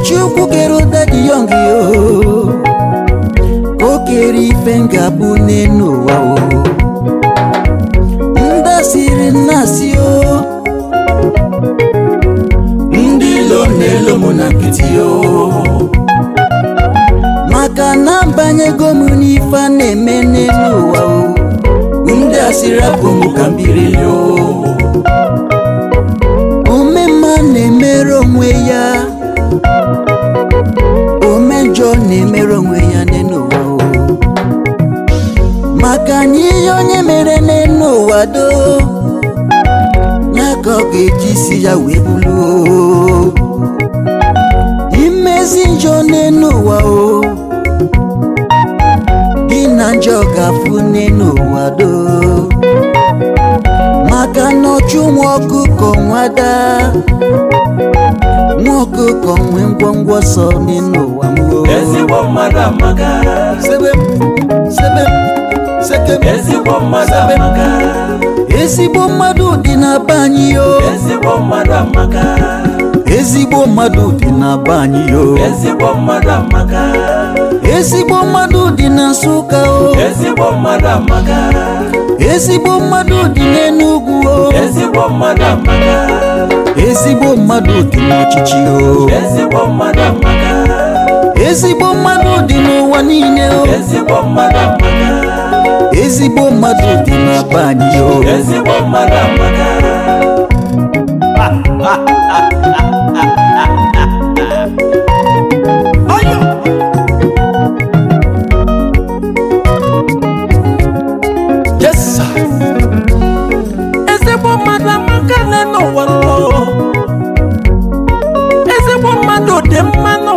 Chukwu kere Daddy Young yo, o kere ife ngabụ n'enu ụwa o. Ndasiri nnasị o, ndị ilo na-elo mụ na nkịtị o, maka na mbanyego m n'ife a na-eme n'enu ụwa o. Ndị asịrị apụ mụ ka mbiri yo, omemma na-emere onwe ya, omenjọ na-emere onwe ya n'enu ụwa o. Maka na ihe onye mere n'enu ụwa do, ya ka ọ ga-eji isi ya wee bulu o. Imezi njọ n'enu ụwa o, gị na njọ ga-afụ n'enu ụwa do. Maka na ọchụ nwa ọkụkọ nwada, nwa ọkụkọ nwe ngwongwo sọ n'enu ụwa m. Ezigbo mmadụ amaka, ezigbo mmadụ amaka, ezigbo mmadụ dị na be anyị yo, ezigbo mmadụ amaka, ezigbo mmadụ dị na be anyị yo, ezigbo mmadụ amaka, ezigbo mmadụ dị na Nsụka o, ezigbo mmadụ amaka, ezigbo mmadụ dị n'Enugu o, ezigbo mmadụ amaka, ezigbo mmadụ dị n'ọchịchị o, ezigbo mmadụ amaka, ezigbo mmadụ dị n'ụwa niile o, ezigbo mmadụ amaka, ezigbo mmadụ dị na be anyị o, ezigbo mmadụ amaka. yes sir. Ezigbo mmadụ amaka n'enu ụwa nọ, ezigbo mmadụ dị mmanụ,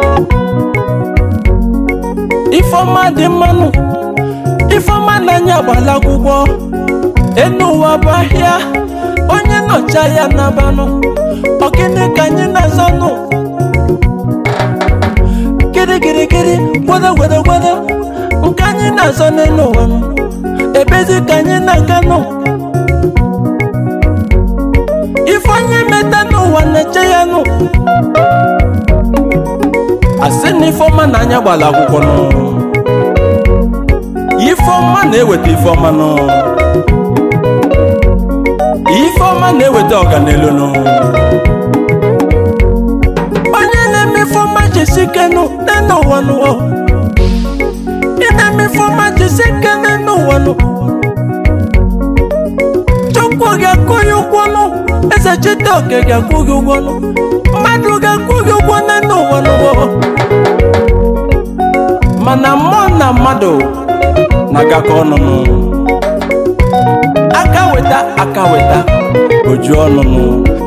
Ifeọma dị mmanụ, Ifeọma n'anya agbala akwụkwọ, enu ụwa bụ ahịa, onye nọcha ya n'abanụ, ọgịnị ka anyị na-azọnụ? Kirikirikiri, gwada, nke anyị na-azọ n'enu ụwa nụ, ebezi ka anyị na-aga nụ. Ife onye meta n'ụwa na-eche ya nụ, asị na Ifeọma n'anya gbala akwụkwọ nụ, Ifeọma na-eweta Ifeọma nụ, Ifeọma na-eweta ọganelu nụ. Onye na-eme Ifeọma jisi ike nụ n'enu ụwa nụ, ị na-eme Ifeọma jisi ike n'enu ụwa nụ, Chukwu ga-akwụ gị ụgwọ nụ, Eze Chijioke ga-akwụ gị ụgwọ nụ, mmadụ ga-akwụ gị ụgwọ n'enu ụwa nụ. Mana mmụọ na mmadụ na-agakọ ọnụ nụ, aka weta oju ọnụ nụ.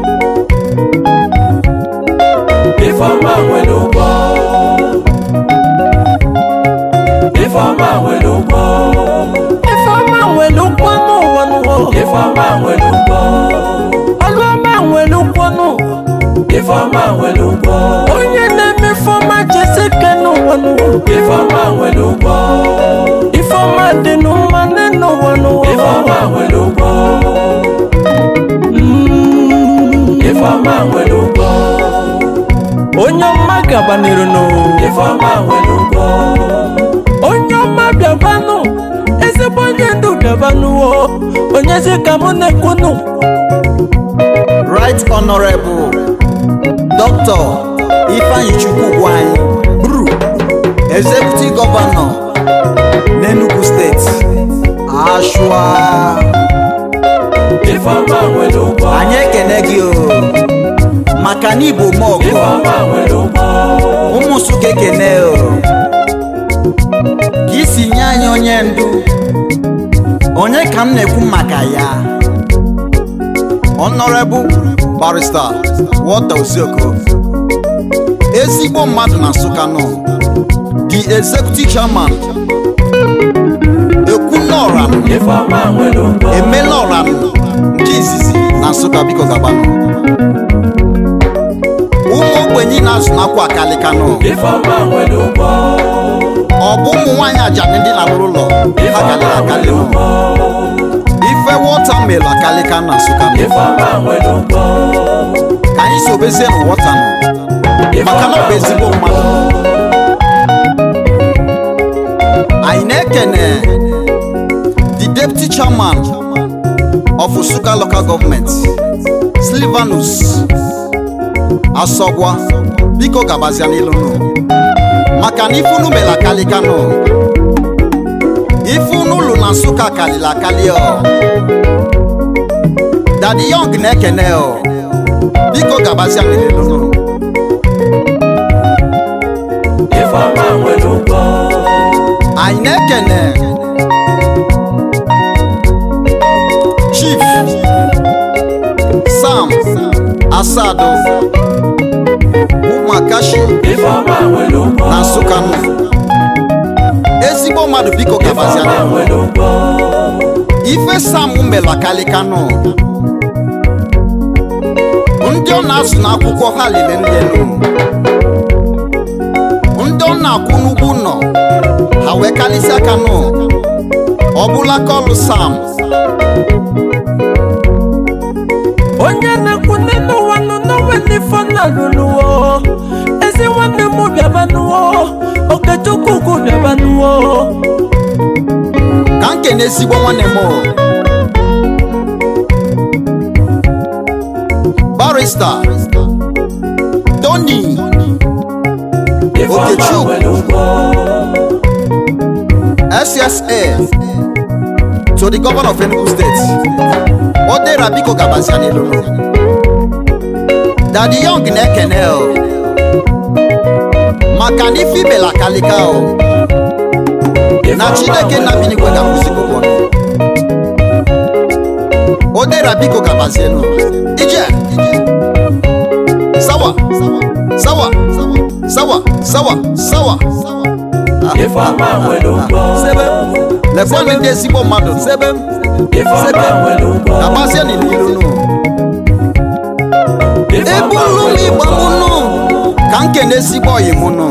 Ifeọma nwere ụgwọ, Ifeọma nwere ụgwọ, Ifeọma nwere ụgwọ n'ụwa nụ, Ifeọma nwere ụgwọ, Ọlụọma nwere ụgwọ nụ, Ifeọma nwere ụgwọ, onye na-eme Ifeọma jisi ike n'ụwa nụ, Ifeọma nwere ụgwọ, Ifeọma dị n'ụwa n'enu ụwa nụ, Ifeọma nwere ụgwọ, Ifeọma nwere ụgwọ, onye ọma gabanịrị nụ, Ifeọma nwere ụgwọ, onye ọma bịabanụ, ezigbo onye ndụ bịabanụ, onyezi ka mụ na-ekwunụ. Right Honorable Dr. Ifeanyi Chukwu anyị Bru, Executive Governor n'Enugu State, Ashwa. Ifeọma nwere ụgwọ, anyị ekene gị o, maka na Igbo mọgụ, Ifeọma nwere ụgwọ, ụmụ Nsụka ekene o, ka isi nye anyị onye ndu. Onye ka m na-ekwu maka ya? Honorable Barrister Walter Ozioko, ezigbo mmadụ na Nsụka nọ, the Executive Chairman Ekwunọra Ifeọma nwere ụgwọ, Emelọra nke izizi na Nsụka, biko gabanụ. Ụmụ ogbenye na-azụ n'akwa akalika nọ, Ifeọma nwere ụgwọ, ọ bụ ụmụ nwaanyị ajadị ndị na-alụrụ ụlọ ha kalịrị akalị nọ. Ife watermelon akalika na Nsụka nọ. Ifeọma nwere ụgwọ, Ka anyị sobezie n'ụwọta nọ. maka na ọ bụ ezigbo mmadụ. Anyị na-ekene the deputy chairman of Nsukka local government, Sylvanus Asogwa, biko gabazia n'ilunu maka na ifunu mela kalika no, ifunu lu na Nsukka kalila kali o. Daddy Young na-ekene o, biko gabazia n'ilunu. Anyị na-ekene Chief Sam Asado Umakashi na Nsukka nụ. Ezigbo mmadụ biko gabazia ife Sam mela kalika nụ. Ndị ọ na-asụ n'akwụkwọ ha lele ndị elu, ndị ọ na-akwụ n'ugwu nọ ha wee kalisi aka nụ. Ọ bụla kọlụ Sam onye na-ekwu n'ụwa nọ n'onwe n'ifo na lụlụwo. Ezi nwanne m bịaba n'ụwa, Okechukwu ugwu bịaba n'ụwa. ka nke na-ezigbo nwanne m Barrister Tony Okechukwu SSA to the governor of Enugu State. Odera biko gabazia n'ilunu. Daddy Young na-ekene o maka na ife imela kalika o, na Chineke na binikwe ga-akwụsị ụgwọ. Odera biko gabazia no. Ije sawa sawa sawa sawa sawa lekwanụ ndị ezigbo mmadụ gabazia n'ilunu. Ebulu m ịgba mụ nụ ka nke na-ezigbo ọyị mụ nụ,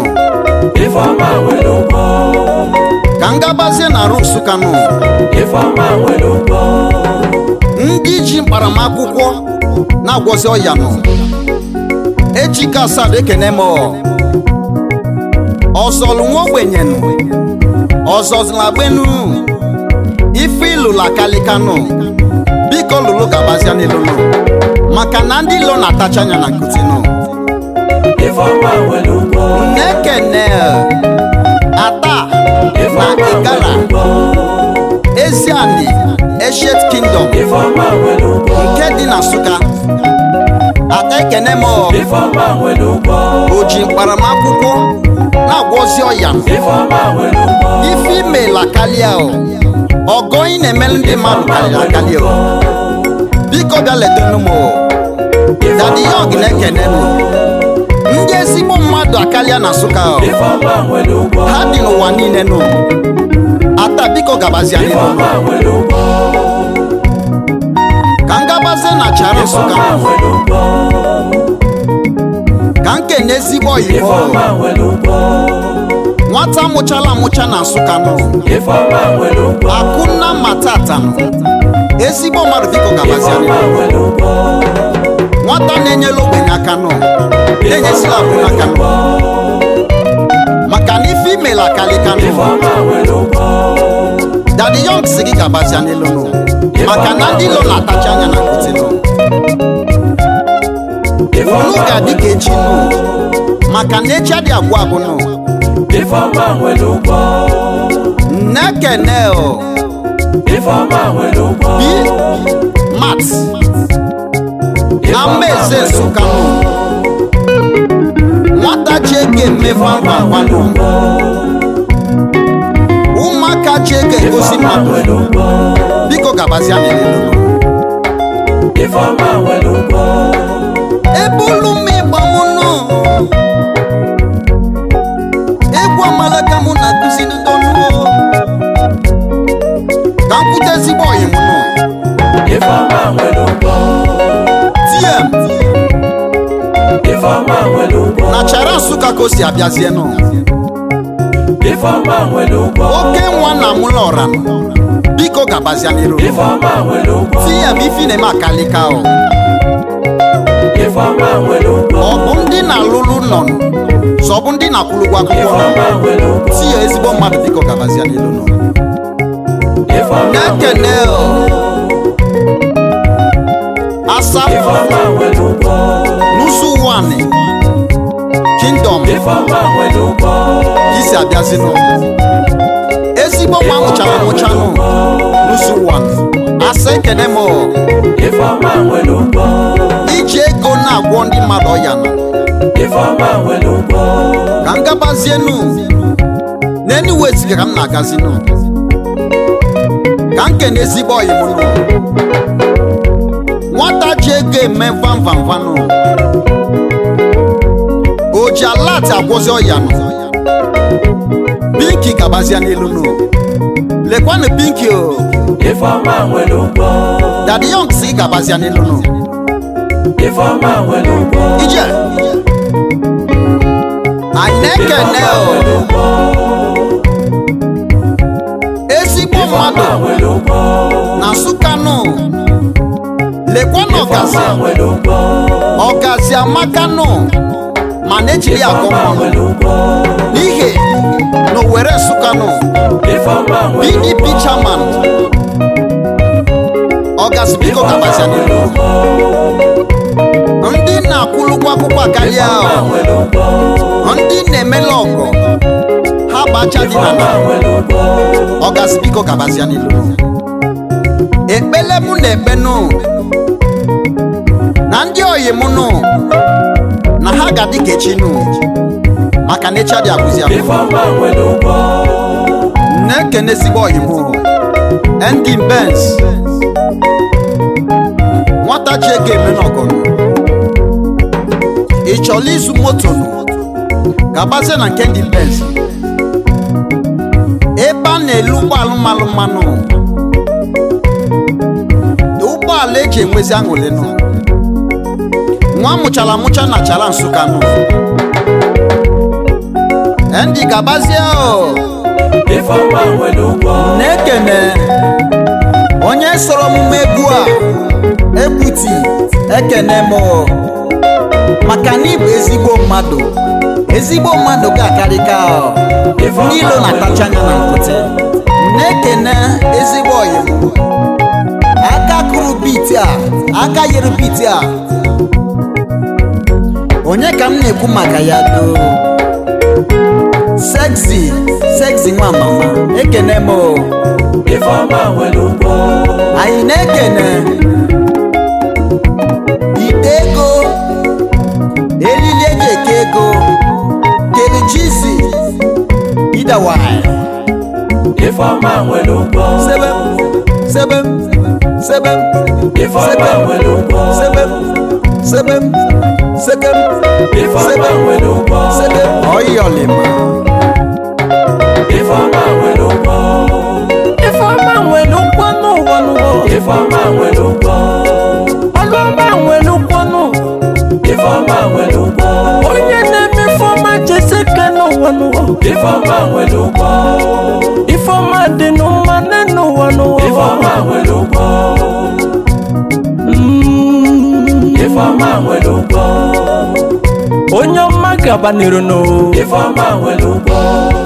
ka m gabazie na arụ Nsukka nụ. Ndị ji mkparamakwụkwọ na-agwọzi ọya nụ. Ejike Asado ekene m ọzọlụ nwa ogbenye nụ, ọzọzụla gbenu ife ịlụla kalika nụ. Biko lụlụ gabazia n'ilunu maka na ndị ilo na-atacha anya na nkuti nụ. Na-ekene Ata na Igala Eziani Eshet Kingdom nke dị na Nsukka. Ata ekene m o ji mkparamakwụkwọ na-agwọzi ọya ife imela kalia o, ọgọ ị na-emelu ndị mmadụ karịrị akarị o. Biko bịa letenụ m o. Daddy Young na-ekene m ndị ezigbo mmadụ akarịa na Nsukka o, ha dị n'ụwa niile nụ. Ata biko gabazia n'ilunu ka m gabazie na chara Nsukka ka nke na-ezigbo oyibo nwata mụchala amụcha na Nsukka nụ. Akụnna matata nụ. Ezigbo mmadụ biko gabazia n'ilunu. Nwata na-enyela ogbenye aka nụ, na-enyesila abụ n'aka nụ maka na ife imela kalika nụ. Daddy Young si gị gabazia n'ilunu maka na ndị ilo na-atacha anya na nkuti nụ. Unu ga-adị ka echi nụ maka na echi adị agwụ agwụ nụ. Na-ekene o Bi Mat Amaeze Nsukka nụ. Nwata ji eke mmefu ngwa nụ. Ụmụaka ji eke egosi mmadụ. Biko gabazia n'ilunu. Ebulu m ịgba mụ nụ. Egwu amalaka mụ na kuzi n'ụtọnụ ka m kwute ezigbo ọyị mụ nụ. TM na chara Nsukka ka o si abịazie nụ. Oke nwa na mụla ọra nụ. Biko gabazia n'ilunu. TM ifi na-eme akalika o. Ọ bụ ndị na-alụlụ nọ zọbụ ndị na-akwụlụgwọ akwụkwọ si ya ezigbo mmadụ biko gabazia n'elu nọ na-ekene asa n'ụsụ wani kingdom isi abịazinụ ezigbo nwa mụchara amụchanụ n'ụsụ wani asa ekene m iji ego na-agwọ ndị mmadụ ọya nọ ka m gabazienu n'enu wezigara m na-agazinu ka m kene ezigbo ọyị m nụ nwata ji ego eme vamvamvanụ o ji alati agwọzi ọya nọ Pinky gabazia n'elu nụ lekwanụ Pinky o Daddy Young si gabazia n'elu nụ ije anyị na-ekene ezigbo mmadụ na Nsụkanụ lekwanụ ọgazi amakanụ ma na-ejiri agụ mmanụ n'ihe na Owerri Nsụkanụ PDP chairman ọgazi biko gabazia n'elu ndị na-akwụlụgwọ akwụkwọ akarịa ndị na-emela ọgụ ha bacha dị na ọgazi biko gabazia n'elu ekpele mụ na ekpenụ na ndị oyi mụ nụ na ha ga-adị ka echi nụ maka na echa dị agwụzi agwụ na-ekene ezigbo oyi mụ ndị Benz nwata ji ego eme n'ọgọnụ ị chọrọ izu moto gabazie na nke ndị Benz ebe a na-elu ụgbọala mmalụ mmanụ ụgbọala eji enwezi aṅụrị nụ nwa mụchara amụcha na chara Nsụka nụ ndị gabazie na-ekene onye soro omume egwu a ekwuti ekene m maka na ịbụ ezigbo mmadụ ga-akarịka n'ilo na-atacha anya na nkụtị na-ekene ezigbo ọyị aka kụrụ biti a aka yere biti a onye ka m na-ekwu maka ya do sexy nwa mama ekene m anyị na-ekene ite ego elili eji eke ego kelichizi idawai oyolima onye na-eme Ifeọma jeseke n'ụwa n'ụwa Ifeọma dị n'ụwa n'ụwa n'ụwa onye ọma gaba n'iru n'ụwa